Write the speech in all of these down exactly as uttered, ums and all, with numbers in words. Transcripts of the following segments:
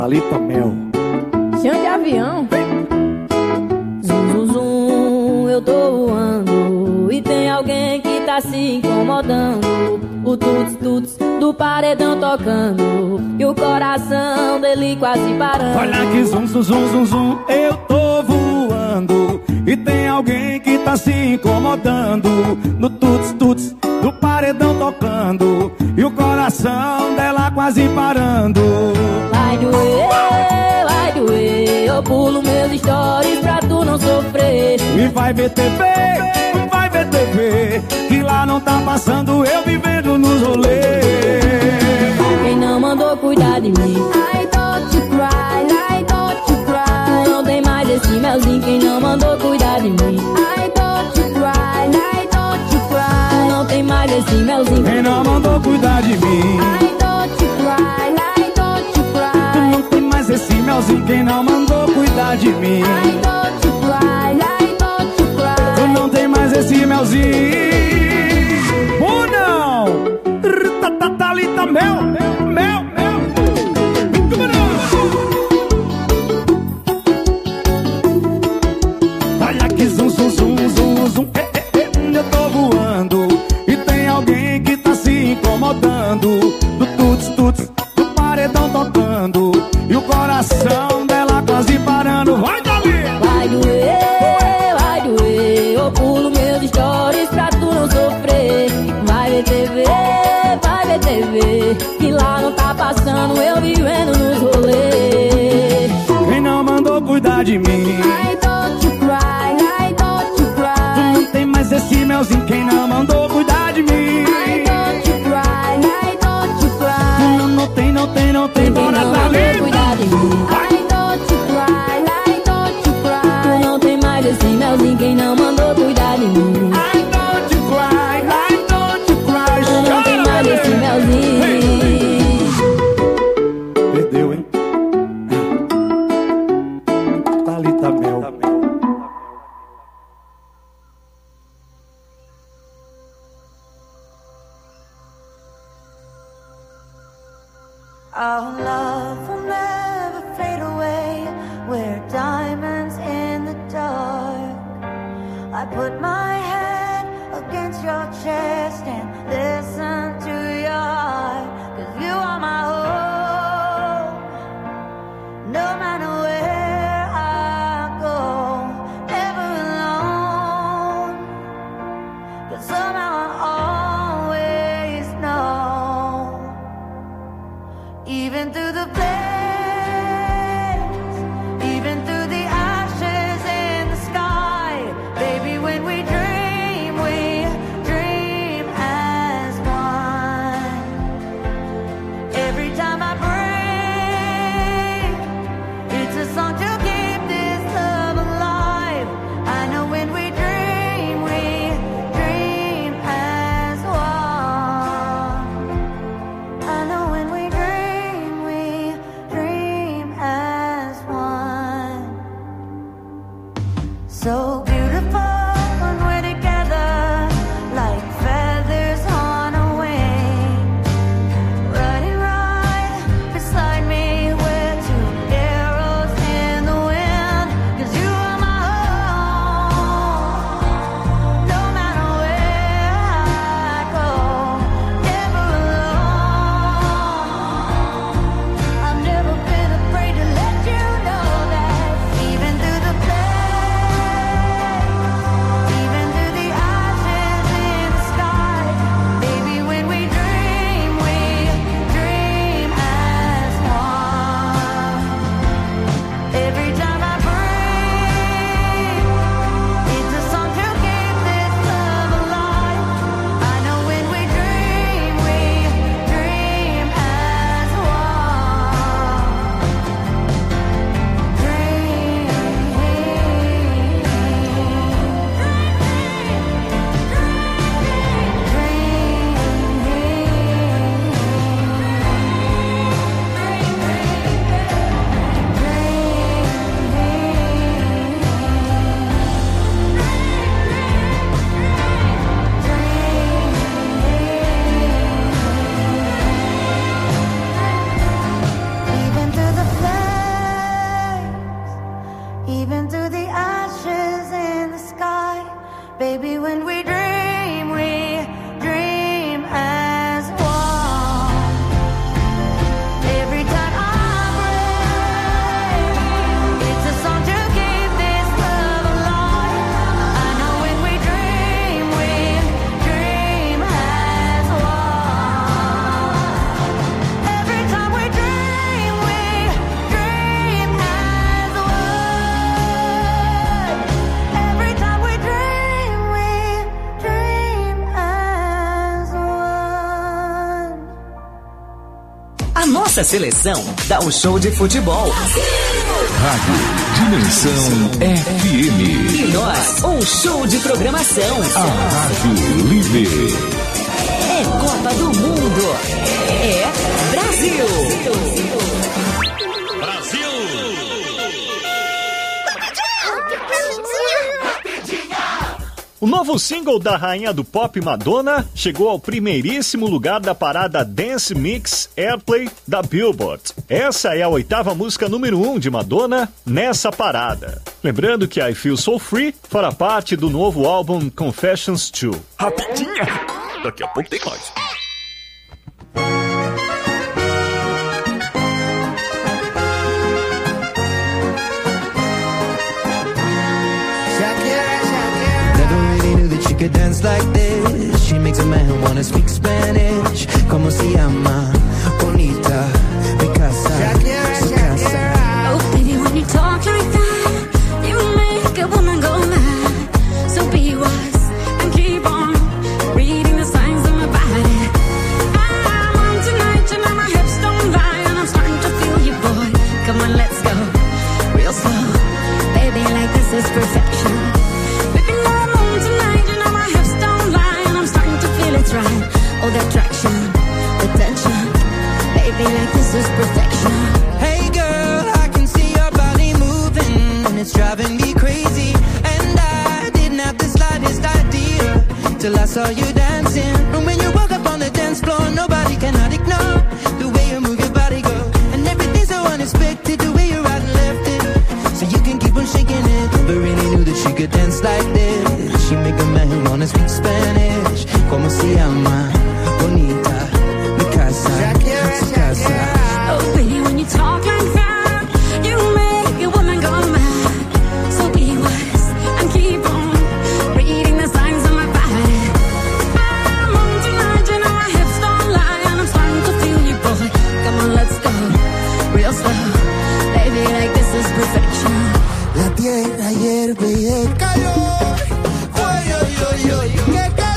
Thalita Mel. Chão de avião. Zum, zum, zum, eu tô voando e tem alguém que tá se incomodando. O tuts, tuts do paredão tocando e o coração dele quase parando. Olha que zum, zum, zum, zum, zum, eu tô voando e tem alguém que tá se incomodando. No tuts, tuts do paredão tocando e o coração dela quase parando. Vai doer, vai doer, eu pulo meus stories pra tu não sofrer. E vai ver T V, vai ver T V, que lá não tá passando eu vivendo nos rolês. Quem não mandou cuidar de mim? I don't you cry, I don't you cry. Não tem mais esse melzinho. Quem não mandou cuidar de mim? I don't you cry, I don't you cry. Não tem mais esse melzinho. Quem não mandou cuidar de mim? I don't you cry, I don't you cry. Tu não tem mais esse melzinho. Quem não mandou cuidar de mim? I don't you cry, I don't you cry. Tu não tem mais esse melzinho. Ou não? Thalita Mel, Mel, Mel. Olha que zum, zum, zum, zum, zum. Eh, eh, eh, eu tô voando e tem alguém que tá se incomodando. Do tuts, tuts, do paredão tocando e o coração dela quase parando. Vai, Dali! Vai doer, vai doer, eu pulo meus stories pra tu não sofrer. Vai ver T V, vai ver T V, que lá não tá passando eu vivendo nos rolês. Quem não mandou cuidar de mim? I don't you cry, I don't you Tu cry. não tem mais esse melzinho. Quem não mandou cuidar de mim? I don't you cry, I don't you Tu cry. não, não tem, não tem, não tem. Quem Bora, não mandou Thalita! cuidar de mim? I don't you cry, I don't you cry. Tu não tem mais esse melzinho. Quem não mandou cuidar de mim? I don't you cry, I don't you cry. Tu não tem mais esse melzinho. Perdeu, hein? Thalita Mel. Our love will never fade away. We're diamonds in the dark. I put my head against your chest and listen to your heart. 'Cause you are my hope, nossa seleção dá um show de futebol. Rádio Dimensão F M. E nós, um show de programação. A Rádio Líder. É Copa do Mundo. É Brasil. Brasil. O novo single da rainha do pop Madonna chegou ao primeiríssimo lugar da parada Dance Mix Airplay da Billboard. Essa é a oitava música número um de Madonna nessa parada. Lembrando que I Feel So Free fará parte do novo álbum Confessions dois. Rapidinha! Daqui a pouco tem mais. Could dance like this. She makes a man wanna speak Spanish. Como se llama? Bonita, mi casa, su casa. Oh baby, when you talk like that, you make a woman go mad. So be wise and keep on reading the signs of my body. I'm on tonight, you know my hips don't lie, and I'm starting to feel you, boy. Come on, let's go real slow, baby, like this is perfection. It's right, oh the attraction, the tension, baby like this is perfection. Hey girl, I can see your body moving, and it's driving me crazy. And I didn't have the slightest idea till I saw you dancing. And when you walk up on the dance floor, nobody cannot ignore the way you move your body, girl. And everything's so unexpected, the way you right and left it, so you can keep on shaking it. Never really knew that she could dance like this. She make a man wanna speak Spanish. Como se llama? Bonita, mi casa, su casa. Oh baby, when you talk like that, you make a woman go mad. So be wise and keep on reading the signs of my body. I'm on tonight, you know my hips don't lie, and I'm starting to feel you, boy. Come on, let's go real slow, baby, like this is perfection. La tierra hierve y el calor. Oy, oy, oy, oy, oy.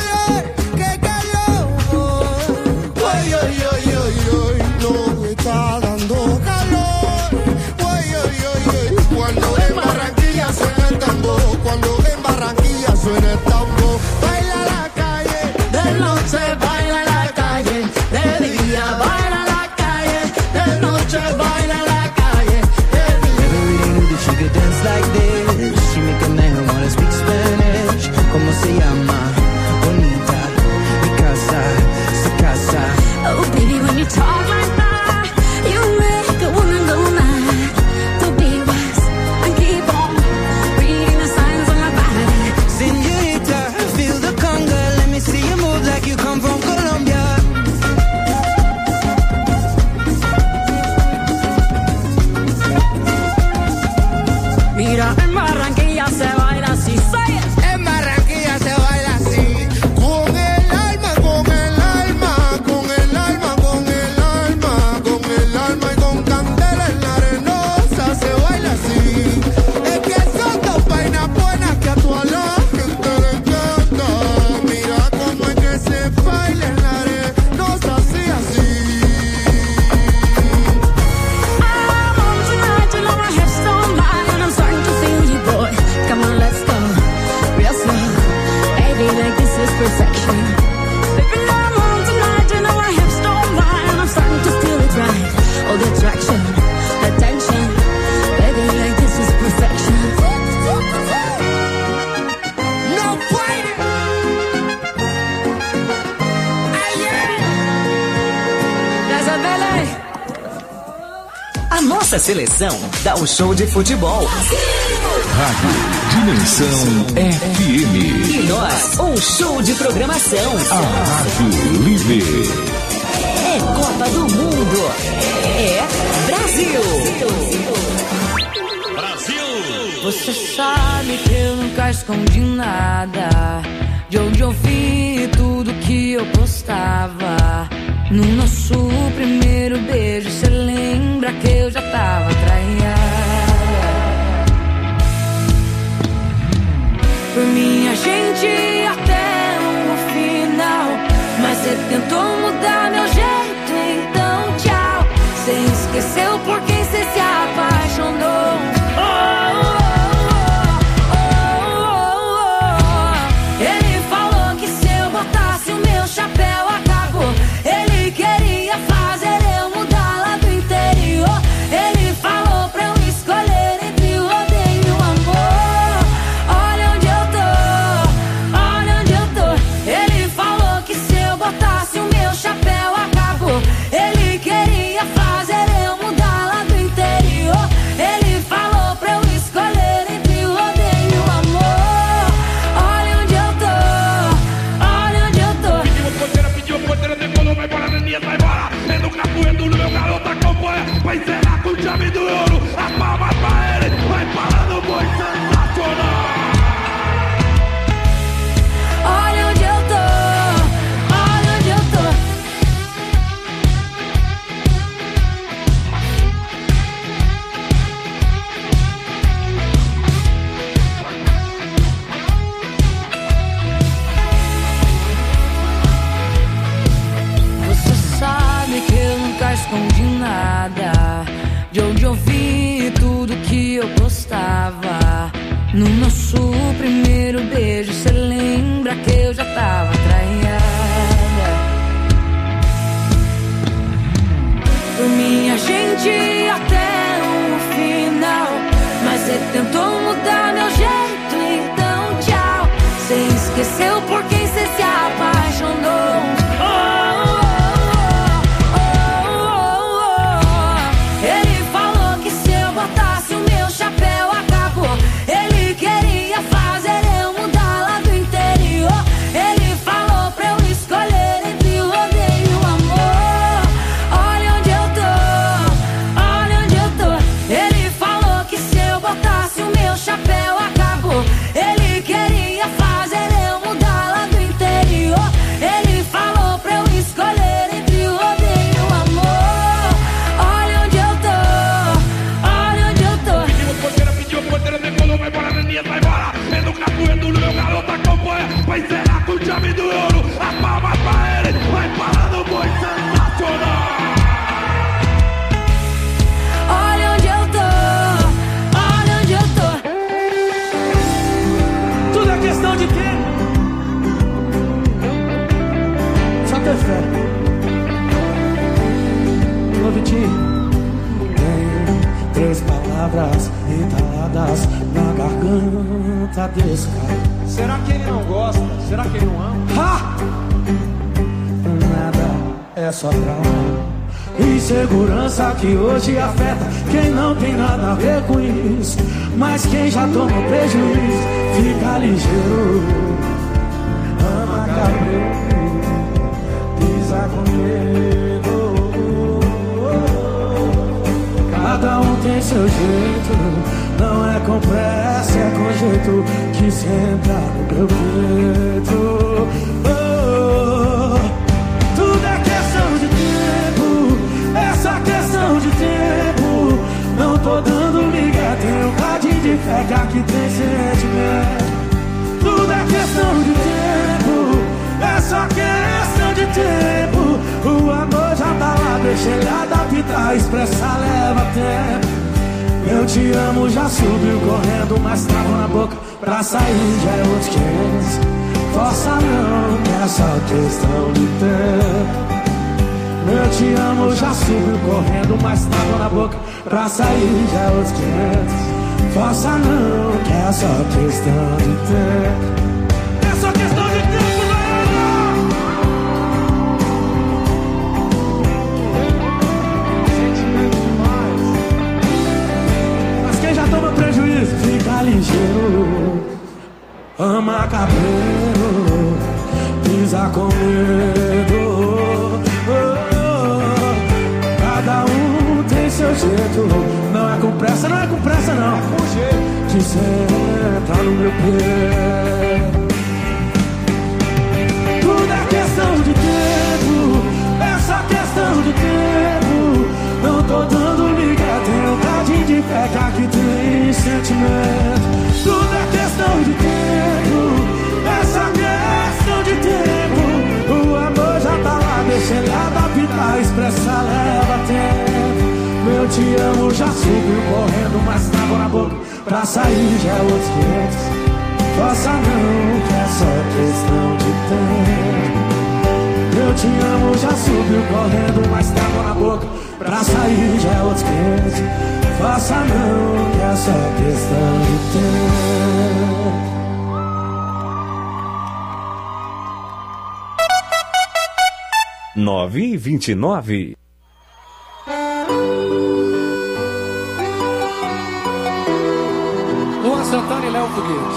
Está dando calor, uy, uy, uy, uy. Cuando en Barranquilla suena el tambor, cuando en Barranquilla suena el tambor. Baila la calle, de noche baila la calle, de día baila la calle, de noche baila la calle, de día. Never really knew that she could dance like this. She make a man wanna speak Spanish. Como se llama? Bonita, mi casa, su casa. Oh baby, when you talk like that, you make a woman go mad. So be wise and keep on reading the signs on my body. Señorita, feel the conga. Let me see you move like you come from Colombia. Mira, en Barranquilla se baila así. Say it. En Barranquilla se baila así. Con el alma, con el alma, con el alma, con el alma, con el alma y con candela en la arenosa se baila así. Es que son dos vainas buenas que a toda la gente le encanta. Mira cómo es que se baila en la arenosa así, así. I'm on tonight, you know my hips don't lie, and I'm starting to feel you, boy. Come on, let's go real slow, baby, like this is perfection. Baby, I'm on tonight, you know my hips don't lie, and I'm starting to feel it right. Oh, the attraction, the tension, baby, like this is perfection. No fighting. There's a ballet. A nossa seleção dá um show de futebol. Rádio Dimensão F M. E nós, um show de programação. A Rádio Líder. É Copa do Mundo. É Brasil. Brasil. Você sabe que eu nunca escondi nada, de onde eu vi tudo que eu postava. No nosso primeiro beijo, cê lembra que eu já tava traída. Por mim a gente ia até o final, mas cê tentou mudar meu jeito, então tchau. Cê do ouro, a palma pra ele, vai parando, boi sensacional. Olha onde eu tô, olha onde eu tô. Você sabe que eu nunca escondi nada, de onde eu vim e tudo que eu gostava. No nosso primeiro beijo, cê lembra que eu já tava traída. Por minha gente até o final, mas cê tentou mudar meu jeito, então tchau. Cê esqueceu por quem cê se apaixonou. Oh, oh, oh, oh, oh. Ele falou que se eu botasse o meu chapéu acabou. Ele queria fazer eu mudar lá do interior. Ele falou pra eu escolher entre o rodeio e o amor. Olha onde eu tô, olha onde eu tô. Ele falou que se eu botasse o meu chapéu acabou. Ele queria fazer eu mudar lá do interior. Ele falou pra eu escolher entre o rodeio e o amor. Olha onde eu tô, olha onde eu tô. Pediu porteira, pediu porteira, decolou, vai embora, Neninha, vai embora. É no capoeiro, meu garoto acompanha. Vai encerrar com o chave do ouro, a palma pra ele, vai parando, boi sensacional. Olha onde eu tô, olha onde eu tô. Tudo é questão de tempo. Só ter fé. Ô Vitinho, tem três palavras entaladas na garganta desse cara. Será que ele não gosta? Será que ele não ama? Ha! Nada, é só trauma. Insegurança que hoje afeta quem não tem nada a ver com isso. Mas quem já tomou prejuízo, fica ligeiro. Ama cabreiro, pisa com medo. Cada um tem seu jeito, não é com pressa, é com jeito que senta no meu peito. Oh, tudo é questão de tempo, essa questão de tempo. Não tô dando liga, tenho um cadinho de fé que aqui tem sentimento. Tudo é questão de tempo, é só questão de tempo. O amor já tá lá, deixa ele adaptar, expressar leva tempo. Eu te amo já subiu correndo, mas tava na boca, pra sair já é outros quinhentos. Força não, que é só questão de tempo. Eu te amo já subiu correndo, mas tava na boca, pra sair já é outros quinhentos. Força não, que é só questão de tempo. É só questão de tempo, galera! Sentimento demais. Mas quem já toma prejuízo, fica ligeiro. Ama cabreiro, pisa com medo. Cada um tem seu jeito, não é com pressa, não é com pressa não. Com jeito de senta no meu pé. Tudo é questão de tempo, essa questão de tempo. Não tô dando liga, tenho um cadinho de fé que aqui tem sentimento. Tudo é questão de tempo, essa questão de tempo. O amor já tá lá, deixa ele adaptar, expressar leva tempo. Eu te amo já subiu correndo, mas tava na boca, pra sair já é outros quinhentos. Força não, que é só questão de tempo. Eu te amo já subiu correndo, mas tava na boca, pra sair já é outros quinhentos. Força não, que é só questão de tempo. nove e vinte e nove. Luan Santana e Léo Foguete.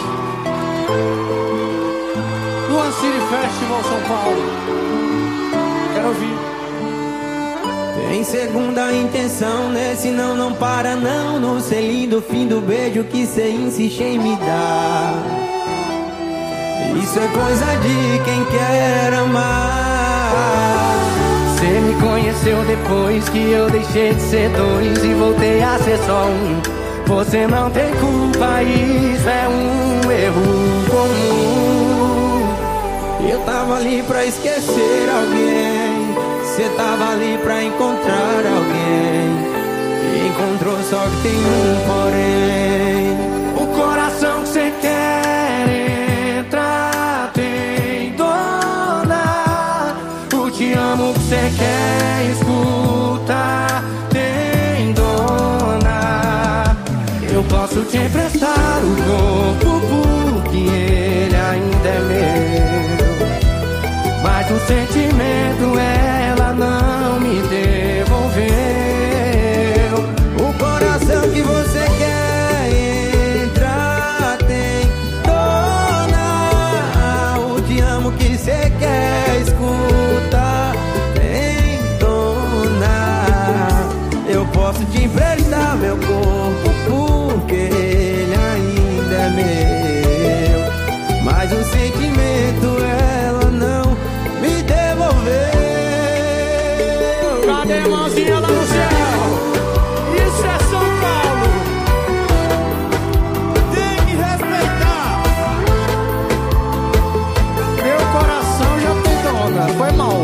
Luan City Festival São Paulo. Quero ouvir. Tem segunda intenção, nesse não, não para não. No selinho do fim do beijo que cê insiste em me dar. Isso é coisa de quem quer amar. Cê me conheceu depois que eu deixei de ser dois e voltei a ser só um. Você não tem culpa, isso é um erro comum. Eu tava ali pra esquecer alguém, cê tava ali pra encontrar alguém. E encontrou, só que tem um porém. O coração que cê quer entrar tem dona. O te amo que cê quer escutar tem dona. Eu posso te emprestar o corpo porque ele ainda é meu. Mas o sentimento ela não me devolveu. O coração que você quer entrar tem dona. O te amo que você quer escutar tem dona. Eu posso te emprestar meu corpo porque ele ainda é meu. Mas o sentimento ela não me devolveu. Cadê a mãozinha lá no céu? Isso é São Paulo. Tem que respeitar. Meu coração já tem dona. Foi mal.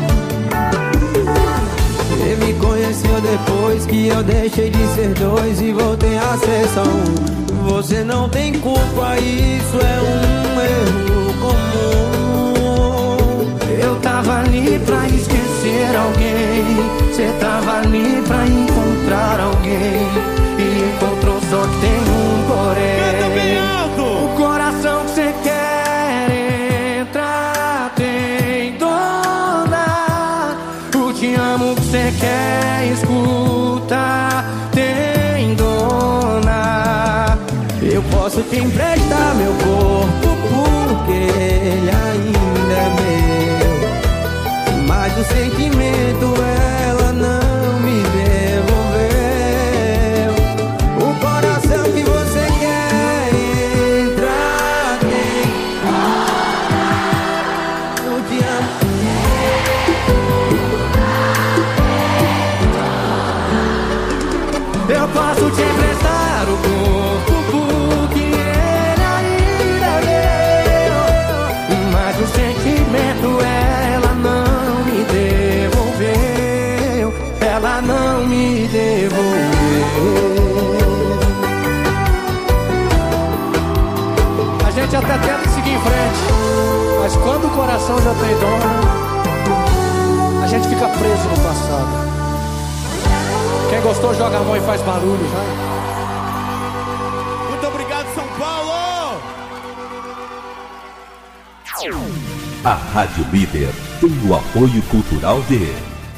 Você me conheceu depois que eu deixei de ser dois e voltei a ser só um. Você não tem culpa, isso é um erro comum. Eu tava ali pra esquecer alguém, cê tava ali pra encontrar alguém. E encontrou, só que tem um porém. O coração que cê quer entrar tem dona. O te amo que cê quer escutar tem dona. Eu posso te emprestar meu corpo porque ele ainda é meu. Mas o sentimento ela não me devolveu. O coração que você quer entrar tem. Eu te amo. Eu posso te emprestar o corpo porque ele ainda é meu. Mas o sentimento ela não me devolveu. Ela não me devolveu. A gente até tenta seguir em frente, mas quando o coração já tem dona, a gente fica preso no passado. Quem gostou joga a mão e faz barulho, vai. Muito obrigado, São Paulo! A Rádio Líder tem o apoio cultural de...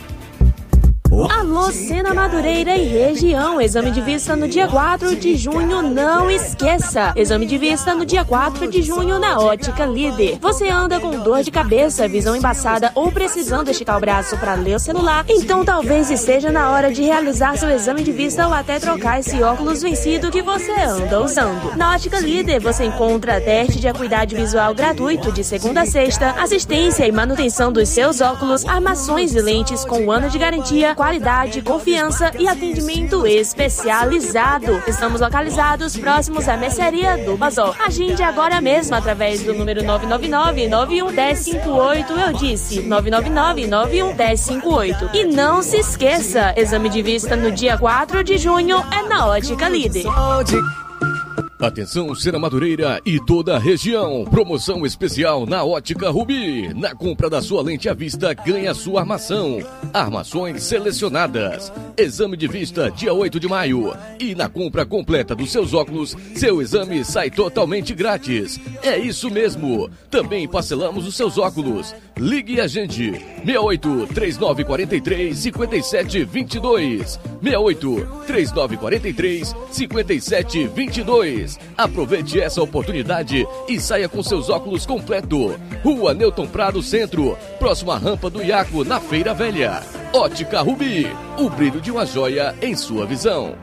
Alô, Cena Madureira e região. Exame de vista no dia quatro de junho, não esqueça. Exame de vista no dia quatro de junho na Ótica Líder. Você anda com dor de cabeça, visão embaçada ou precisando esticar o braço para ler o celular? Então talvez esteja na hora de realizar seu exame de vista ou até trocar esse óculos vencido que você anda usando. Na Ótica Líder você encontra teste de acuidade visual gratuito de segunda a sexta, assistência e manutenção dos seus óculos, armações e lentes com um ano de garantia, qualidade, confiança e atendimento especializado. Estamos localizados próximos à mercearia do Bazol. Agende agora mesmo através do número nove nove nove, nove um um zero cinco oito. Eu disse nove nove nove, nove um um zero cinco oito. E não se esqueça, exame de vista no dia quatro de junho é na Ótica Líder. Atenção, Cena Madureira e toda a região. Promoção especial na Ótica Rubi. Na compra da sua lente à vista, ganha sua armação. Armações selecionadas. Exame de vista dia oito de maio. E na compra completa dos seus óculos, seu exame sai totalmente grátis. É isso mesmo. Também parcelamos os seus óculos. Ligue a gente. seis oito, três nove quatro três, cinco sete dois dois. seis oito, três nove quatro três, cinco sete dois dois. Aproveite essa oportunidade e saia com seus óculos completo. Rua Newton Prado Centro, próximo à rampa do Iaco, na Feira Velha. Ótica Rubi, o brilho de uma joia em sua visão.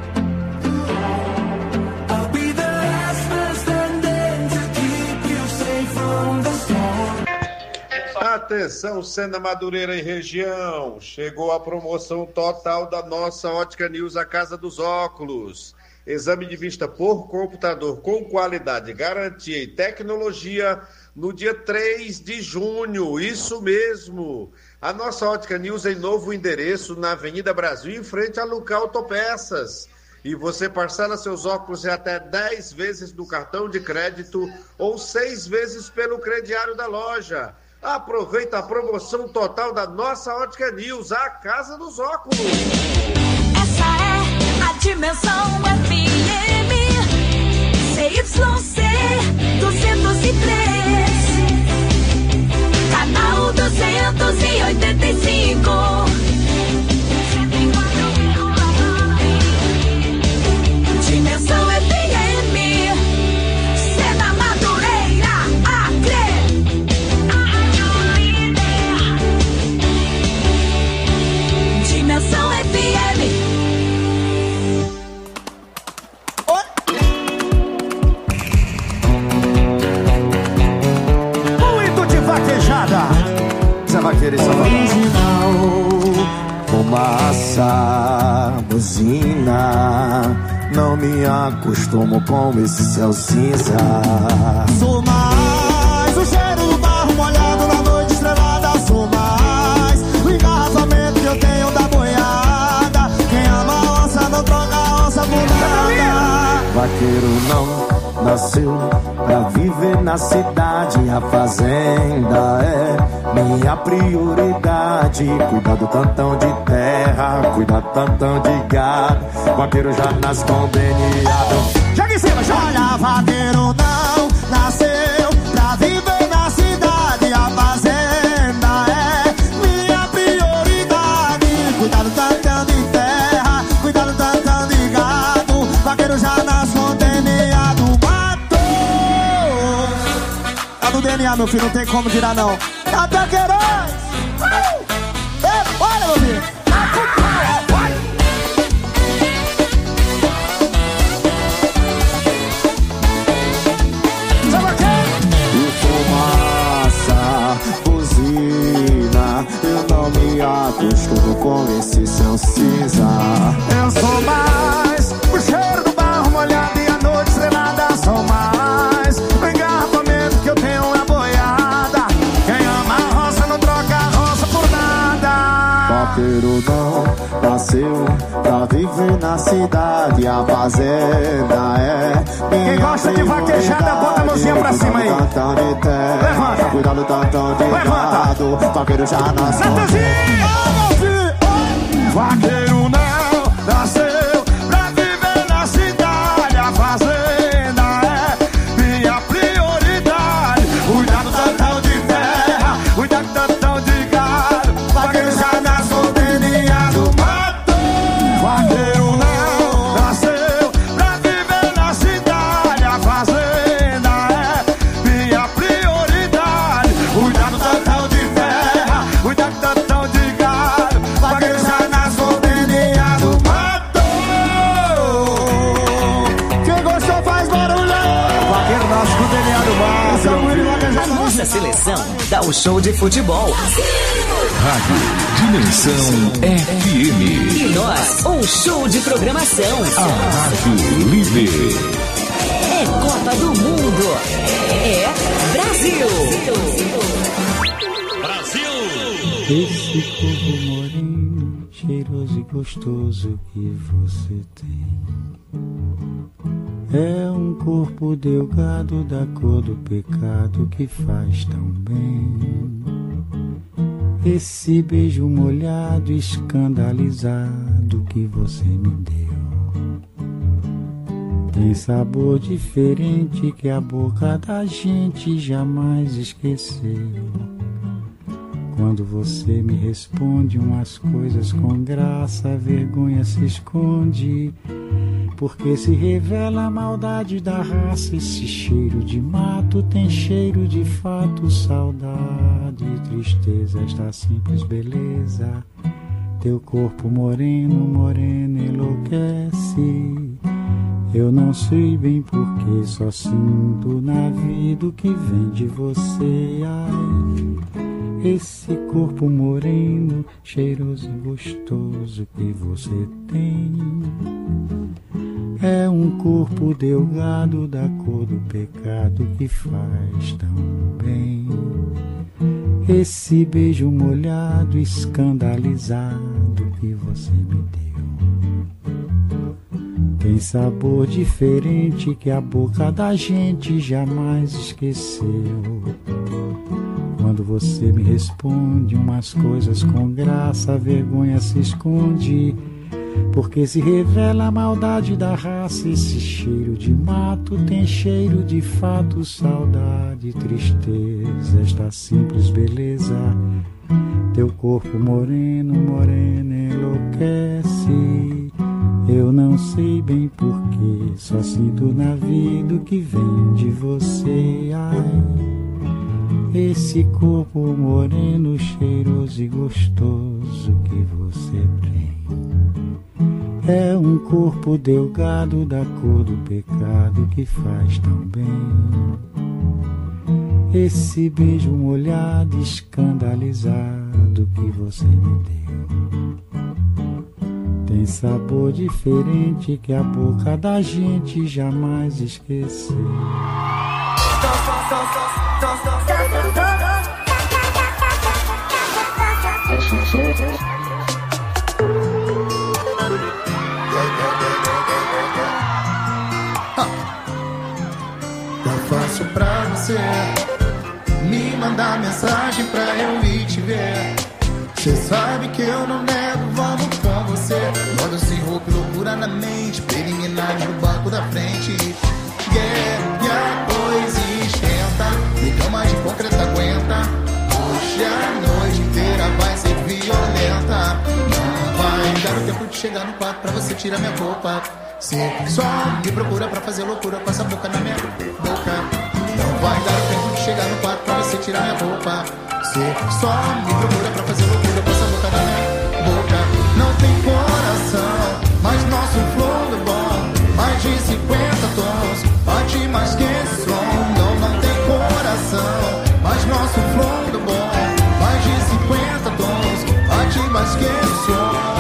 Atenção, Sena Madureira e região, chegou a promoção total da nossa Ótica News, a Casa dos Óculos. Exame de vista por computador com qualidade, garantia e tecnologia no dia três de junho, isso mesmo. A nossa Ótica News em novo endereço na Avenida Brasil, em frente a Luca Autopeças. E você parcela seus óculos em até dez vezes no cartão de crédito ou seis vezes pelo crediário da loja. Aproveita a promoção total da nossa Ótica News, a Casa dos Óculos. Essa é a Dimensão F M C Y C duzentos e três, canal duzentos e oitenta e cinco. Dimensão F M, Sena Madureira, Acre. Dimensão F M. Muito de vaquejada. Zé Vaqueiro e Original, fumaça, buzina. Não me acostumo com esse céu cinza. Sou mais o cheiro do barro molhado na noite estrelada. Sou mais o engarrafamento que eu tenho da boiada. Quem ama a onça não troca a onça por nada. Vaqueiro não nasceu pra viver na cidade. A fazenda é minha prioridade. Cuidar do tantão de terra, cuidar do tantão de gado. Vaqueiro já nasce conveniado. Joga em cima, joga! Olha, vaqueiro não nasceu pra viver na cidade. A fazenda é minha prioridade. Cuidar do tantão de terra, cuidar do tantão de gado. Vaqueiro já nasce conveniado. Matou! Tá no D N A, meu filho, não tem como tirar não. Até Queiroz! Olha, meu filho! Eu não me acostumo com esse céu cinza. Eu sou mais o cheiro do barro molhado e a noite estrelada. Sou mais o engarrafamento que eu tenho na boiada. Quem ama a roça não troca a roça por nada. Vaqueiro não nasceu pra viver na cidade. A fazenda é minha. Quem gosta de vaquejada, bota a mãozinha pra cima aí. Levanta. Cuidado do tantão de gado. Vaqueiro já nasceu. Vaqueiro não nasceu pra viver na cidade. A fazenda é minha prioridade. Cuidado do tantão de terra, cuidado do tantão de gado. Vaqueiro já nasceu deliado. Matou. Vaqueiro não nasceu pra viver na cidade. A fazenda é minha prioridade. Cuidado do tantão de terra, cuidado do tantão de gado. Vaqueiro já nasceu deliado. Matou. Quem gostou faz barulho. Vaqueiro nasce com deliado. A nossa seleção dá o show de futebol. Rádio Dimensão F M. E nós, um show de programação. A Rádio Líder. É Copa do Mundo. É Brasil. Brasil. Esse corpo moreno, cheiroso e gostoso que você tem, é um corpo delgado da cor do pecado que faz tão bem. Esse beijo molhado, escandalizado que você me deu, tem sabor diferente que a boca da gente jamais esqueceu. Quando você me responde umas coisas com graça, a vergonha se esconde, porque se revela a maldade da raça. Esse cheiro de mato tem cheiro de fato, saudade, tristeza, esta simples beleza Teu corpo moreno, moreno enlouquece. Eu não sei bem porquê, só sinto na vida o que vem de você. Ai, esse corpo moreno, cheiroso e gostoso que você tem. É um corpo delgado da cor do pecado que faz tão bem. Esse beijo molhado, escandalizado que você me deu. Tem sabor diferente que a boca da gente jamais esqueceu. Quando você me responde umas coisas com graça, a vergonha se esconde. Porque se revela a maldade da raça. Esse cheiro de mato tem cheiro de fato, saudade, tristeza, esta simples beleza. Teu corpo moreno, moreno enlouquece. Eu não sei bem porquê, só sinto na vida o que vem de você. Ai, esse corpo moreno, cheiroso e gostoso que você tem. É um corpo delgado da cor do pecado que faz tão bem. Esse beijo molhado, escandalizado que você me deu. Tem sabor diferente que a boca da gente jamais esqueceu. Tá fácil pra você me mandar mensagem pra eu ir te ver. Cê sabe que eu não nego, vamos com você. Modo sem roupa e loucura na mente, preliminares no banco da frente. Yeah, e a coisa esquenta, me cama de concreto aguenta. Hoje a noite inteira vai ser violenta. Não vai dar o tempo de chegar no quarto pra você tirar minha roupa. Cê só me procura pra fazer loucura com essa boca na minha boca. Não vai dar o tempo de chegar no quarto pra você tirar minha roupa. Cê só me procura pra fazer loucura com essa boca na minha boca. Não tem coração, mas nosso flow é bom. Mais de cinquenta tons, bate mais que esse som. Não, não tem coração, mas nosso flow é bom. Mais de cinquenta tons, bate mais que esse som.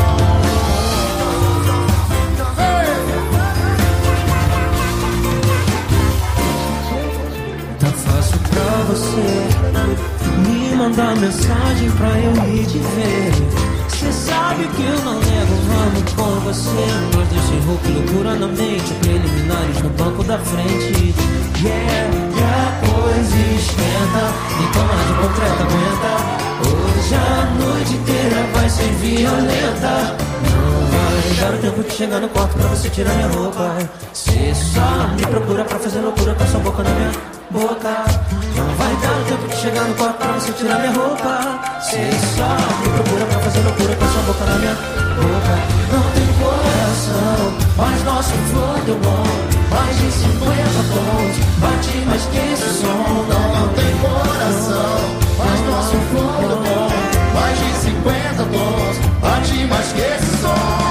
Você me mandar mensagem pra eu ir te ver. Cê sabe que eu não nego, vamos com você. Nós dois sem roupa e loucura na mente, preliminares no banco da frente. Yeah, e a coisa esquenta, então mais de concreto aguenta. Hoje a noite inteira vai ser violenta. Não vai dar o tempo de chegar no quarto pra você tirar minha roupa. Cê só me procura pra fazer loucura com essa boca na minha boca. Não vai dar o tempo de chegar no quarto pra você tirar minha roupa. Cê só me procura pra fazer loucura com essa boca na minha boca. Não tem coração, mas nosso flow deu bom. Mais de cinquenta tons, bate mais que esse som. Não, não tem coração, mas nosso flow deu bom. Mais de cinquenta tons, bate mais que esse som.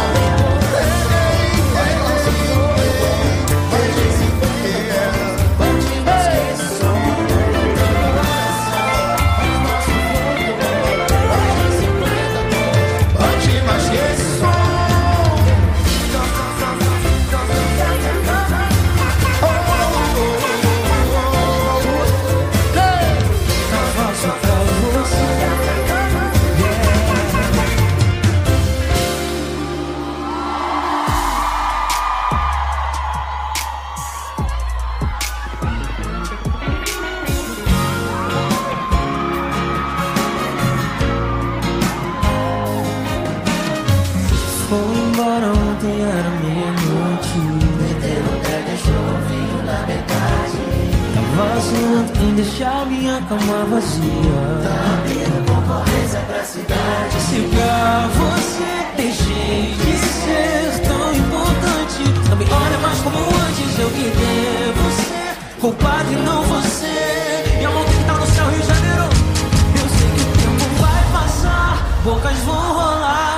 Deixar minha cama vazia. Tá abrindo concorrência pra cidade. Se pra você deixei de ser tão importante, não me olha mais como antes. Eu que devo ser culpado e não você. E a mão que tá no céu, Rio de Janeiro. Eu sei que o tempo vai passar, bocas vão rolar.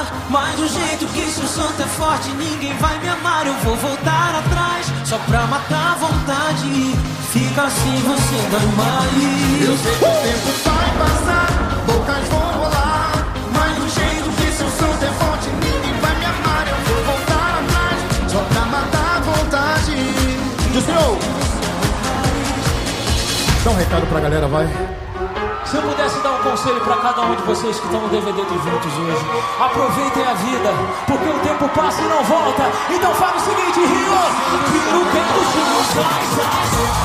forte, ninguém vai me amar. Eu vou voltar atrás, só pra matar a vontade. Fica assim, você vai mais. Eu sei que o tempo vai passar, bocas vão rolar, mas do jeito que seu santo é forte, ninguém vai me amar. Eu vou voltar atrás, só pra matar a vontade. Desceu! Dá um recado pra galera, vai. Se eu pudesse dar um conselho pra cada um de vocês que estão no D V D do Juntos hoje, aproveitem a vida, porque o tempo passa e não volta. Então fala o seguinte, Rio, que no tempo chão, sai, sai,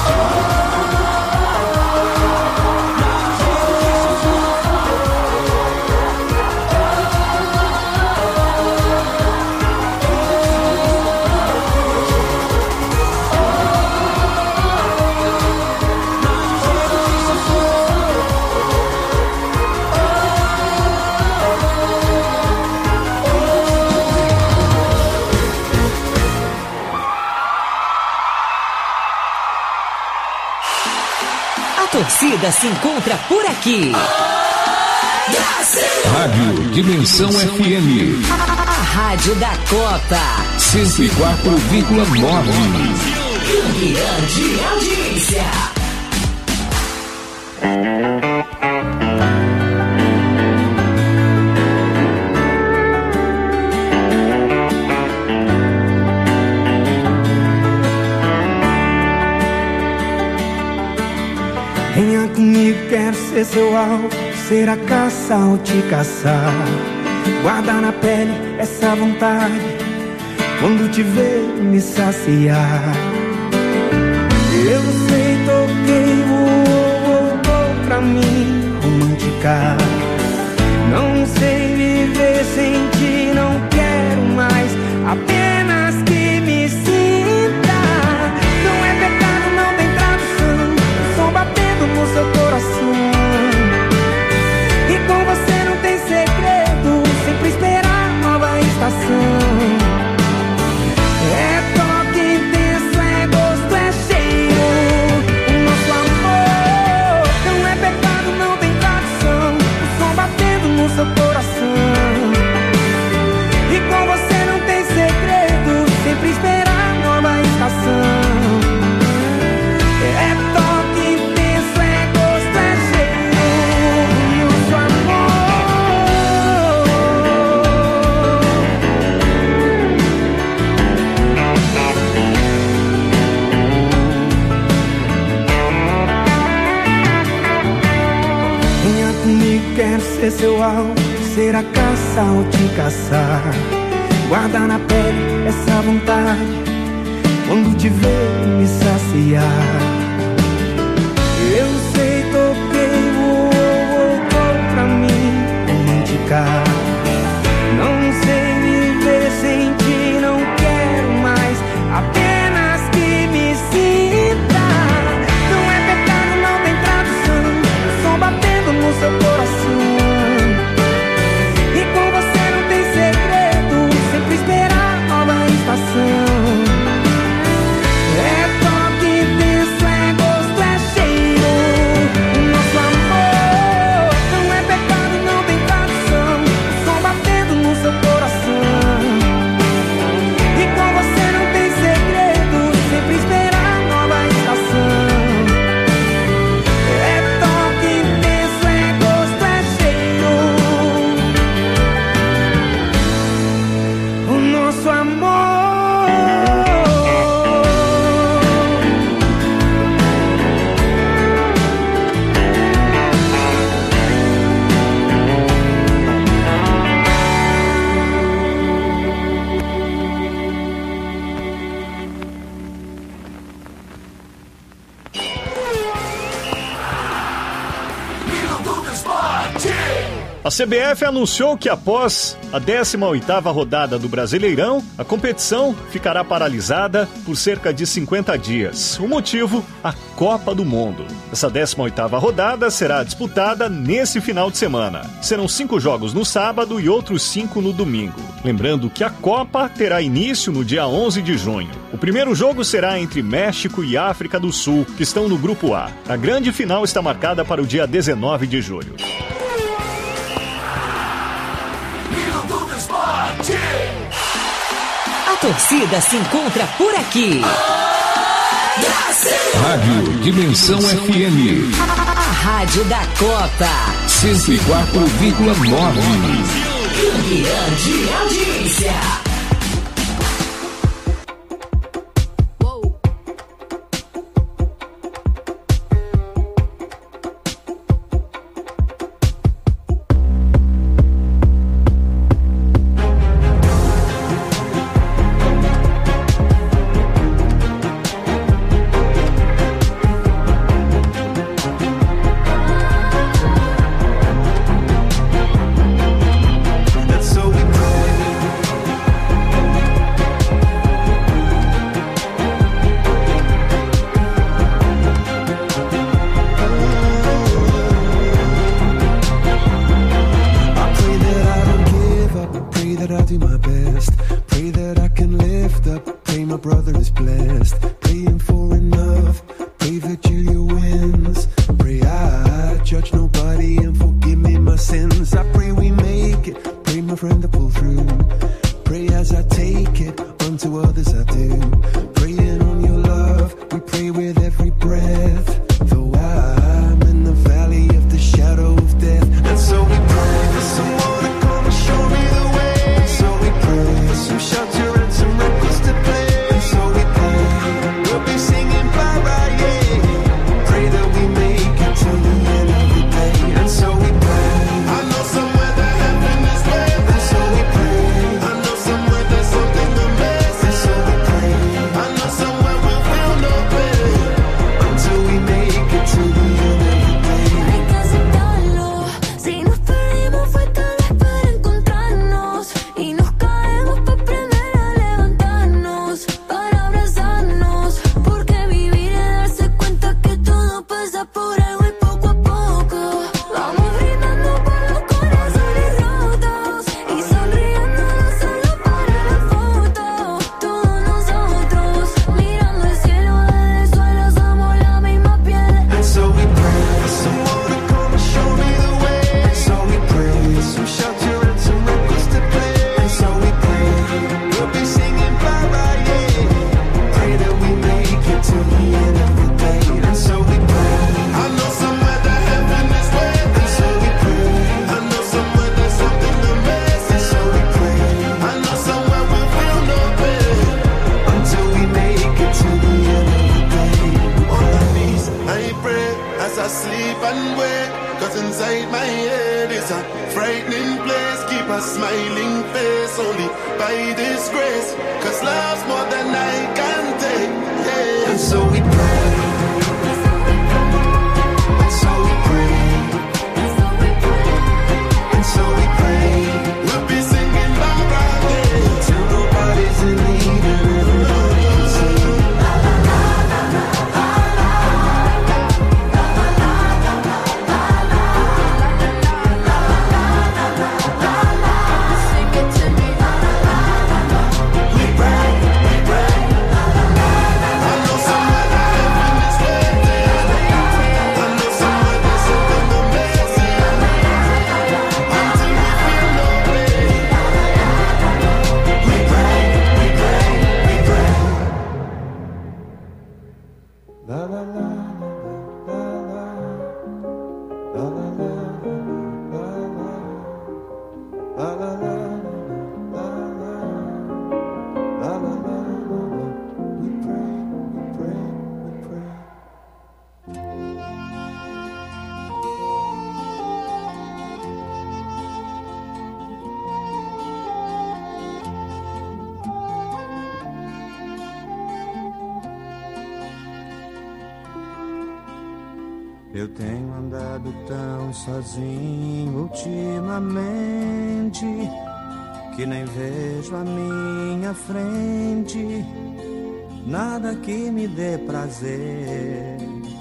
A torcida se encontra por aqui. Rádio Dimensão F M. A rádio da Copa. cento e quatro vírgula nove. Grande audiência. Venha comigo, quero ser seu alvo, ser a caça ao te caçar. Guardar na pele essa vontade, quando te ver me saciar. Eu sei, toquei, voou, voltou pra mim romântica. Não sei viver sem ti, não quero mais, apenas que me sinta. Não é pecado, não tem tradução, o som batendo no seu coração. E com você não tem segredo, sempre esperar nova estação. É toque intenso, é gosto, é cheiro, o nosso amor. Não é pecado, não tem tradução, o som batendo no seu coração. E com você não tem segredo, sempre esperar nova estação. É toque intenso, é gosto, é cheiro, o nosso amor. Venha comigo, quero ser seu alvo, ser a caça ao te caçar. Guarda na pele essa vontade, quando te ver me saciar. Eu sei, toquei, voou, voltou pra mim romântica. Não sei viver sem ti, não quero mais, apenas que me sinta. Não é pecado, não tem tradução, o som batendo no seu coração. E com você não tem segredo, sempre esperar nova estação. É toque intenso, é gosto, é cheiro, o nosso amor. Não é pecado, não tem tradução, o som batendo no seu coração. E com você não tem segredo, sempre esperar nova estação. É toque intenso, é gosto, é cheiro, o nosso amor. A C B F anunciou que após a décima oitava rodada do Brasileirão, a competição ficará paralisada por cerca de cinquenta dias. O motivo? A Copa do Mundo. Essa décima oitava rodada será disputada nesse final de semana. Serão cinco jogos no sábado e outros cinco no domingo. Lembrando que a Copa terá início no dia onze de junho. O primeiro jogo será entre México e África do Sul, que estão no Grupo A. A grande final está marcada para o dia dezenove de julho. torcida se encontra por aqui. Rádio Dimensão F M. A rádio da Copa. cento e quatro vírgula nove. Grande audiência. Eu tenho andado tão sozinho ultimamente que nem vejo a minha frente nada que me dê prazer.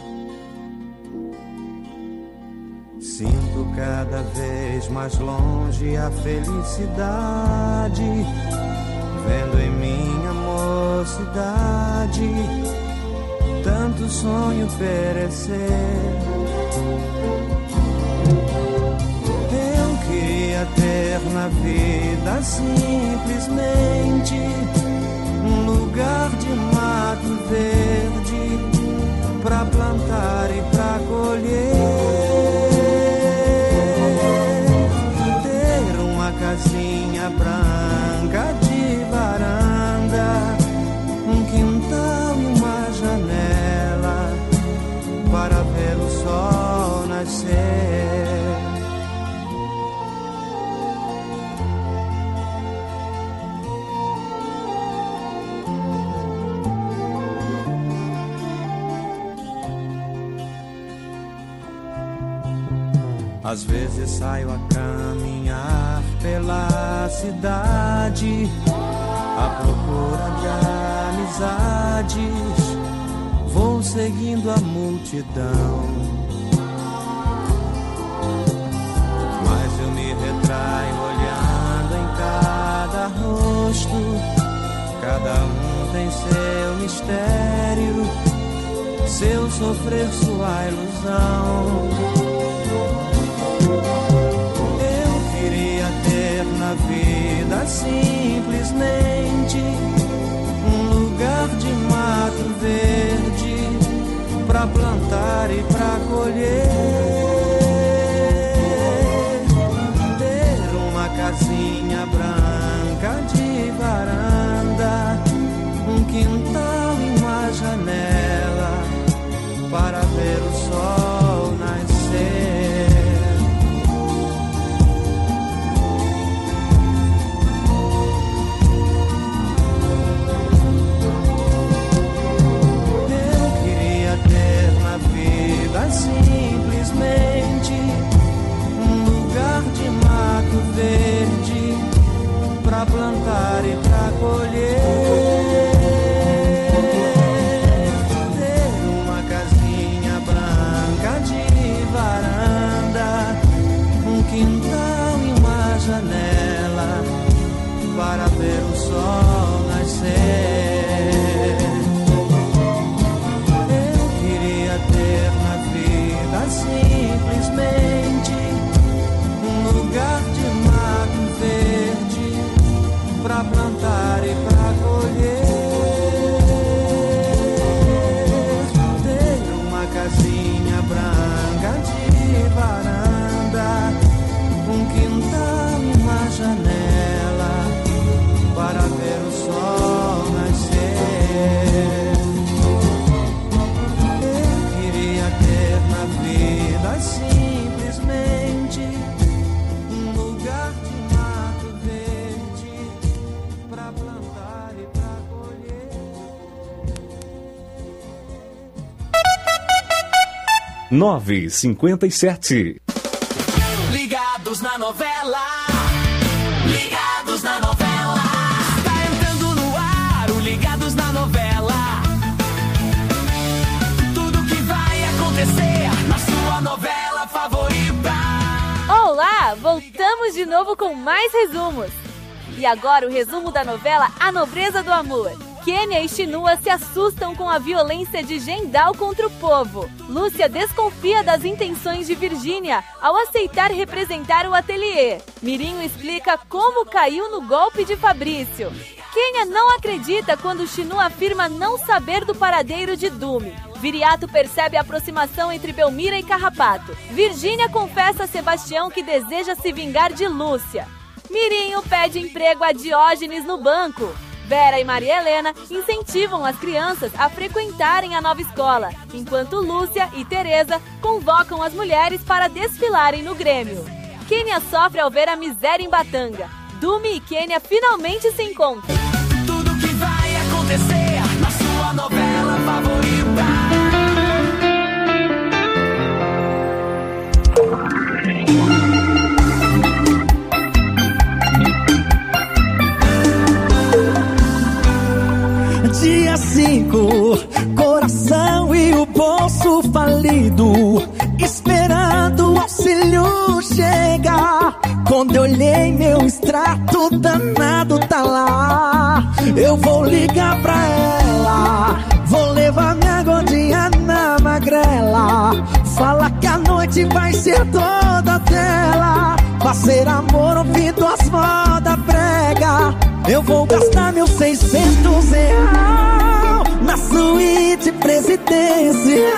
Sinto cada vez mais longe a felicidade, vendo em minha mocidade tanto sonho perecer. Eu queria ter na vida simplesmente um lugar de mato verde pra plantar e pra colher, ter uma casinha branca de varanda, um quintal e uma janela para ver o sol nascer. Às vezes saio a caminhar pela cidade à procura de amizades, vou seguindo a multidão, mas eu me retraio olhando em cada rosto, cada um tem seu mistério, seu sofrer, sua ilusão. Eu queria ter na vida simplesmente um lugar de mato verde pra plantar e pra colher, ter uma casinha branca de varanda, um quintal e uma janela para ver o sol nascer. Simplesmente um lugar de mato verde pra plantar e pra colher, ter uma casinha branca de varanda, um quintal e uma janela para ver o sol nascer. Eu queria ter na vida simplesmente um lugar de mato verde pra plantar e pra colher, ter uma casinha branca de varanda, um quintal e uma janela para ver o sol nascer. Eu queria ter na vida simplesmente um lugar de mato verde pra plantar e pra colher. nove e cinquenta e sete. Ligados na novela. Ligados na novela. Tá entrando no ar o Ligados na novela. Tudo que vai acontecer na sua novela favorita. Olá, voltamos de novo com mais resumos. E agora o resumo da novela A Nobreza do Amor. Kênia e Chinua se assustam com a violência de Gendal contra o povo. Lúcia desconfia das intenções de Virgínia ao aceitar representar o ateliê. Mirinho explica como caiu no golpe de Fabrício. Kênia não acredita quando Chinua afirma não saber do paradeiro de Dume. Viriato percebe a aproximação entre Belmira e Carrapato. Virgínia confessa a Sebastião que deseja se vingar de Lúcia. Mirinho pede emprego a Diógenes no banco. Vera e Maria Helena incentivam as crianças a frequentarem a nova escola, enquanto Lúcia e Teresa convocam as mulheres para desfilarem no Grêmio. Kênia sofre ao ver a miséria em Batanga. Dume e Kênia finalmente se encontram. Tudo que vai acontecer na sua novela favorita. Dia cinco, coração e o bolso falido, esperando o auxílio chegar. Quando eu olhei meu extrato, danado tá lá. Eu vou ligar pra ela, vou levar minha gordinha na magrela. Fala que a noite vai ser toda dela. Fazer amor ouvindo as modas brega. Eu vou gastar meus seiscentos real na suíte presidencial.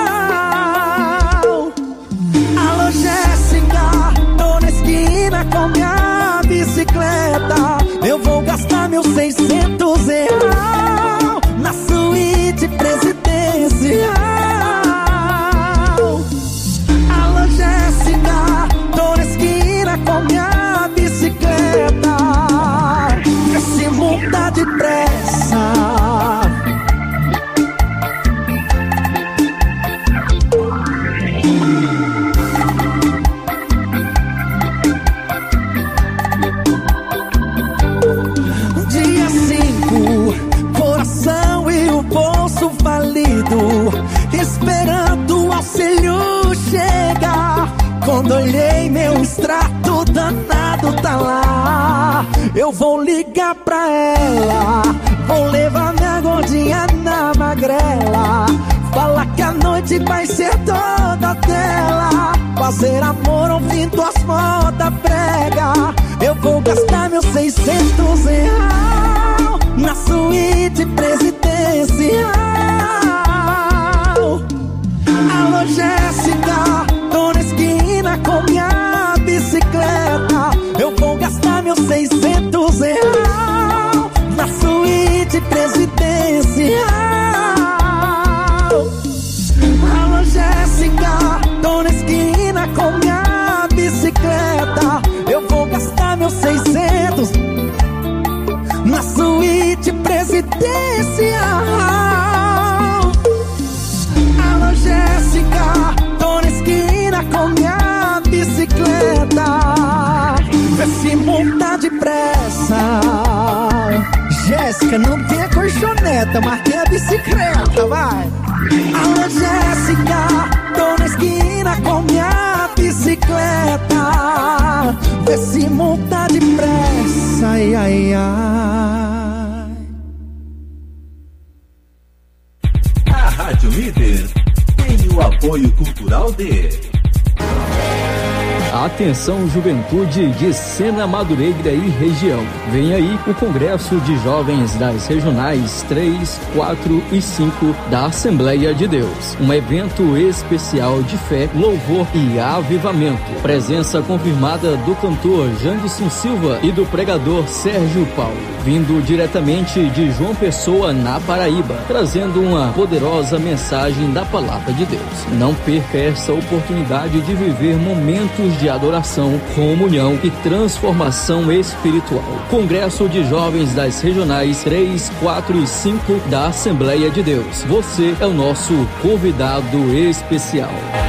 Alô, Jéssica, tô na esquina com minha bicicleta. Eu vou gastar meus seiscentos real na suíte presidencial. Alô, Jéssica, tô na esquina com minha bicicleta. Vê se monta depressa. Dia cinco, coração e o bolso falido, esperando o auxílio chegar. Quando olhei meu extrato danado tá lá. Eu vou ligar pra ela, vou levar minha gordinha na magrela. Fala que a noite vai ser toda dela. Fazer amor ouvindo as modas prega. Eu vou gastar meus seiscentos real na suíte presidencial. Alô, Jéssica, tô na esquina com minha bicicleta. Eu vou gastar meus seiscentos real na suíte presidencial. Alô, Jéssica, tô na esquina com minha bicicleta. Eu vou gastar meus seiscentos na suíte presidencial. Alô, Jéssica, tô na esquina com minha bicicleta. Vê se monta depressa. Jéssica, não tem a colchoneta, mas tem a bicicleta, vai. Alô, Jéssica, tô na esquina com minha bicicleta. Vê se monta depressa, ai, ai, ai. A Rádio Líder tem o apoio cultural de... Atenção, juventude de Sena, Madureira e região. Vem aí o Congresso de Jovens das Regionais três, quatro e cinco da Assembleia de Deus. Um evento especial de fé, louvor e avivamento. Presença confirmada do cantor Janderson Silva e do pregador Sérgio Paulo. Vindo diretamente de João Pessoa, na Paraíba, trazendo uma poderosa mensagem da Palavra de Deus. Não perca essa oportunidade de viver momentos de adoração, comunhão e transformação espiritual. Congresso de Jovens das Regionais três, quatro e cinco da Assembleia de Deus. Você é o nosso convidado especial.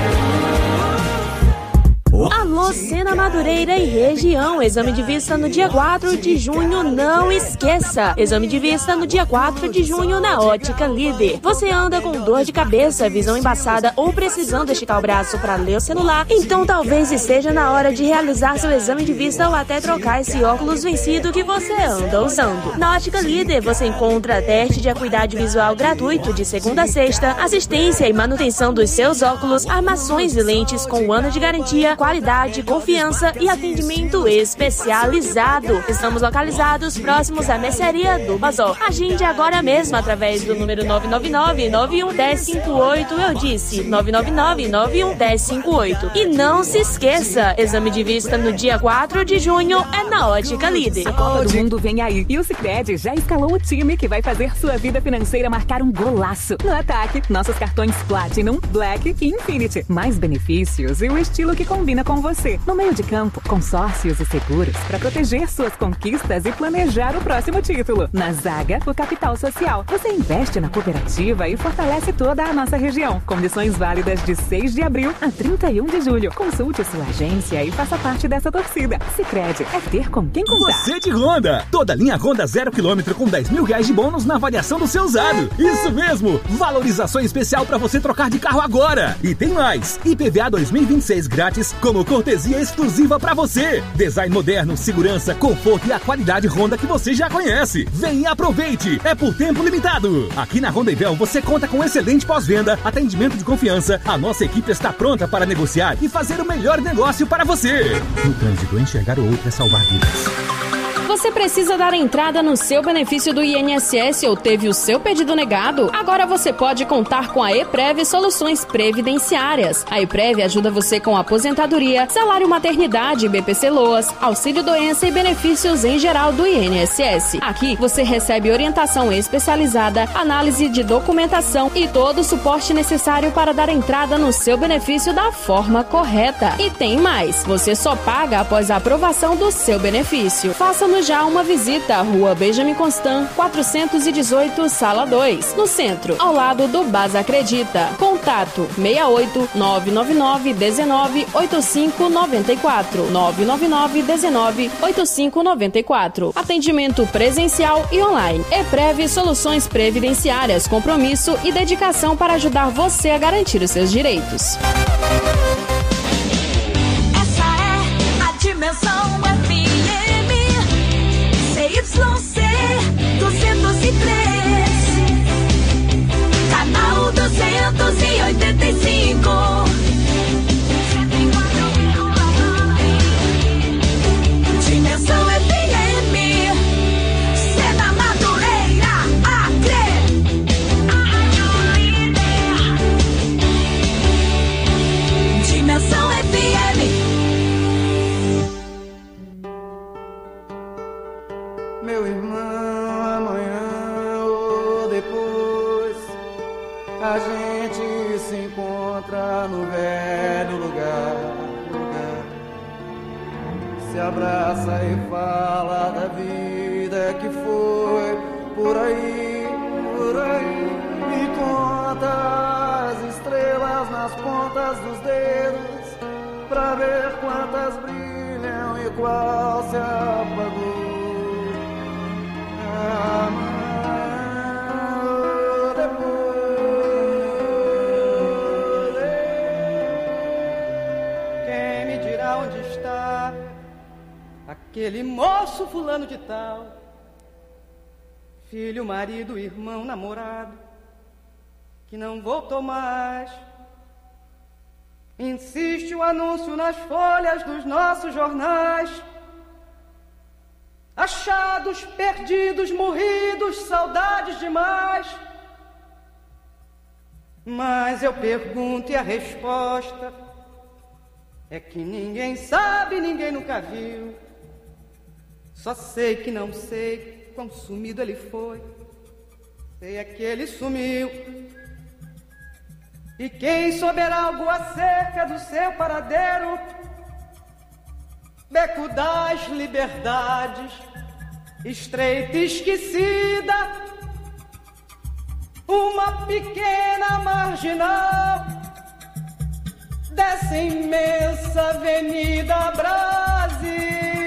Alô, Sena, Madureira e região. Exame de vista no dia quatro de junho, não esqueça. Exame de vista no dia quatro de junho na Ótica Líder. Você anda com dor de cabeça, visão embaçada ou precisando esticar o braço para ler o celular? Então talvez esteja na hora de realizar seu exame de vista ou até trocar esse óculos vencido que você anda usando. Na Ótica Líder você encontra teste de acuidade visual gratuito de segunda a sexta, assistência e manutenção dos seus óculos, armações e lentes com um ano de garantia, qualidade, confiança e atendimento especializado. Estamos localizados próximos à mercearia do Bazol. Agende agora mesmo através do número nove nove nove, nove um um zero cinco oito. Eu disse nove nove nove, nove um um zero cinco oito. E não se esqueça, exame de vista no dia quatro de junho é na Ótica Líder. A Copa do Mundo vem aí e o Sicredi já escalou o time que vai fazer sua vida financeira marcar um golaço. No ataque, nossos cartões Platinum, Black e Infinity. Mais benefícios e o estilo que combina com você. No meio de campo, consórcios e seguros para proteger suas conquistas e planejar o próximo título. Na zaga, o capital social. Você investe na cooperativa e fortalece toda a nossa região. Condições válidas de seis de abril a trinta e um de julho. Consulte sua agência e faça parte dessa torcida. Sicredi é ter com quem contar. Você de Honda. Toda linha Honda zero quilômetro com dez mil reais de bônus na avaliação do seu usado. Isso mesmo. Valorização especial para você trocar de carro agora. E tem mais. I P V A dois mil e vinte e seis grátis como cortesia exclusiva para você. Design moderno, segurança, conforto e a qualidade Honda que você já conhece. Vem e aproveite. É por tempo limitado. Aqui na Honda Ivel você conta com excelente pós-venda, atendimento de confiança. A nossa equipe está pronta para negociar e fazer o melhor negócio para você. No trânsito, enxergar o outro é salvar vidas. Você precisa dar entrada no seu benefício do I N S S ou teve o seu pedido negado? Agora você pode contar com a EPREV Soluções Previdenciárias. A EPREV ajuda você com aposentadoria, salário maternidade, B P C Loas, auxílio doença e benefícios em geral do I N S S. Aqui você recebe orientação especializada, análise de documentação e todo o suporte necessário para dar entrada no seu benefício da forma correta. E tem mais, você só paga após a aprovação do seu benefício. Faça-nos já uma visita à Rua Benjamin Constant, quatrocentos e dezoito, Sala dois, no centro, ao lado do Basa Acredita. Contato seis oito nove nove nove um nove oito cinco nove quatro nove nove nove um nove oito cinco nove quatro. Atendimento presencial e online. EPREV Soluções Previdenciárias, compromisso e dedicação para ajudar você a garantir os seus direitos. Essa é a Dimensão F M C Y C duzentos e três, canal duzentos e oitenta e cinco. Dimensão F M, Sena Madureira, Acre, Dimensão F M. Meu irmão, amanhã ou depois a gente se encontra no velho lugar, lugar. Se abraça e fala da vida que foi por aí, por aí. Me conta as estrelas nas pontas dos dedos pra ver quantas brilham e qual se apagou. Quem me dirá onde está aquele moço fulano de tal? Filho, marido, irmão, namorado, que não voltou mais. Insiste o anúncio nas folhas dos nossos jornais. Achados, perdidos, morridos, saudades demais. Mas eu pergunto e a resposta é que ninguém sabe, ninguém nunca viu. Só sei que não sei quão sumido ele foi. Sei é que ele sumiu. E quem souber algo acerca do seu paradeiro, beco das liberdades, estreita e esquecida, uma pequena marginal dessa imensa Avenida Brasil.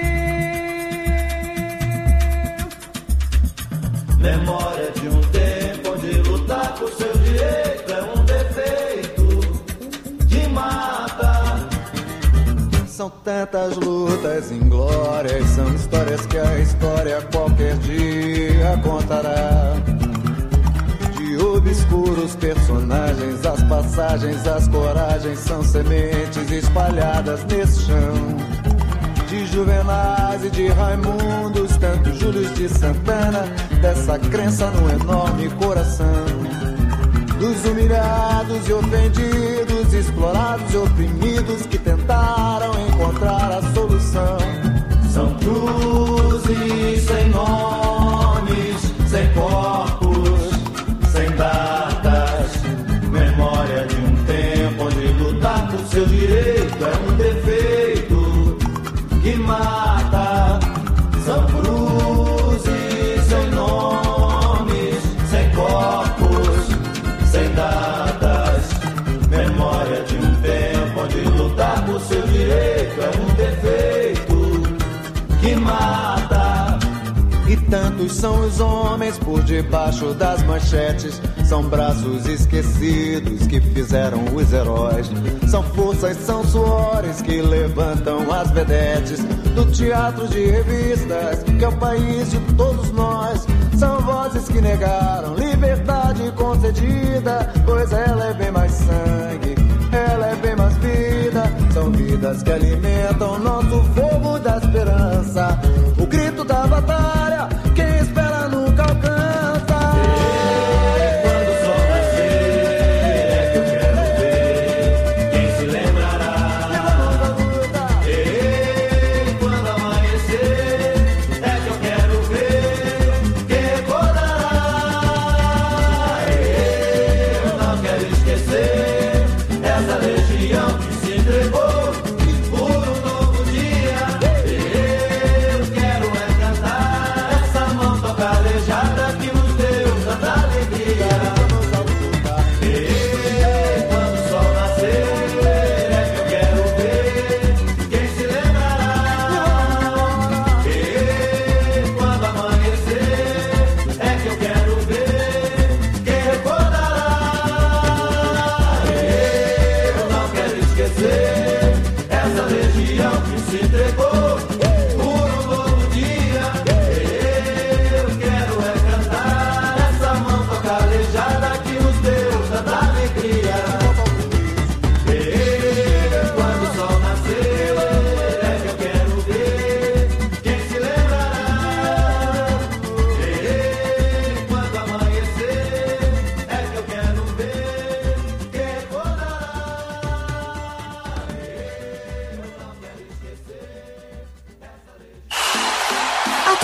Memória de um tempo onde lutar por seu direito é um defeito de mata. São tantas lutas inglórias, são histórias que a história qualquer dia contará. De obscuros personagens, as passagens, as coragens são sementes espalhadas nesse chão. De Juvenais e de Raimundos, tantos Júlios de Santana, dessa crença no enorme coração. Dos humilhados e ofendidos, explorados e oprimidos que tentaram encontrar a solução. São cruzes sem nomes, sem corpos, sem datas. Memória de um tempo onde lutar por seu direito é um defeito que mata. São cruzes sem nomes, sem corpos, sem datas. Memória de um tempo onde lutar por seu direito é um defeito que mata. E tantos são os homens por debaixo das manchetes. São braços esquecidos que fizeram os heróis. São forças, são suores que levantam as vedetes do teatro de revistas, que é o país de todos nós. São vozes que negaram liberdade concedida, pois ela é bem mais sangue, ela é bem mais vida. São vidas que alimentam nosso fogo da esperança. O grito da batalha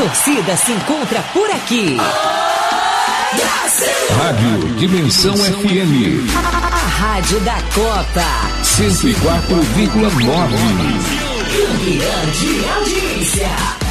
torcida se encontra por aqui. Rádio Dimensão F M. A rádio da Copa. cento e quatro vírgula nove. Campeã de audiência.